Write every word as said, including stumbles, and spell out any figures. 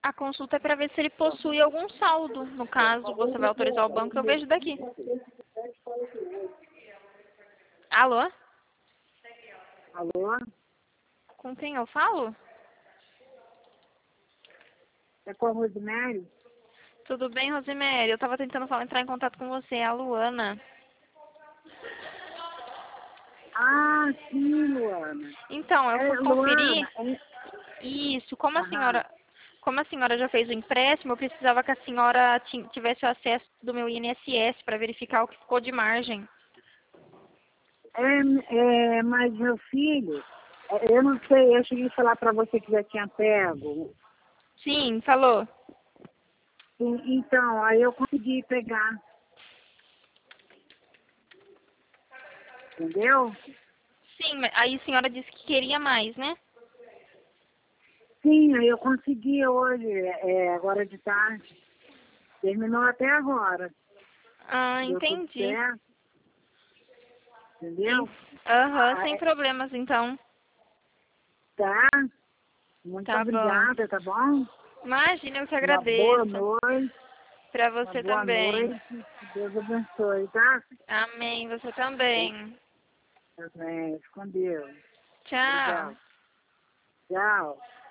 A consulta é para ver se ele possui algum saldo. No caso, você vai autorizar o banco, eu vejo daqui. Alô? Alô? Com quem eu falo? É com a Rosemary? Tudo bem, Rosemary? Eu estava tentando falar, entrar em contato com você, é a Luana. Ah, sim, Luana. Então, eu É, fui conferir. Luana, é... Isso, como a Aham. senhora, como a senhora já fez o empréstimo, eu precisava que a senhora ti- tivesse o acesso do meu I N S S para verificar o que ficou de margem. É, é, mas meu filho, é, eu não sei, eu cheguei a falar para você que já tinha pego. Sim, falou. E- Então, aí eu consegui pegar, entendeu? Sim, mas aí a senhora disse que queria mais, né? Sim, aí eu consegui hoje, é, agora de tarde. Terminou até agora. Ah, Deu tudo entendi. certo, En- entendeu? Aham, Ah, sem é, problemas, então. tá, muito Tá bom. obrigada, tá bom? Imagina, eu que Uma boa agradeço. noite, Pra uma você boa também. noite. Que Deus abençoe, tá? Amém, você também. Amém. Com Deus. Tchau. Obrigado. Tchau.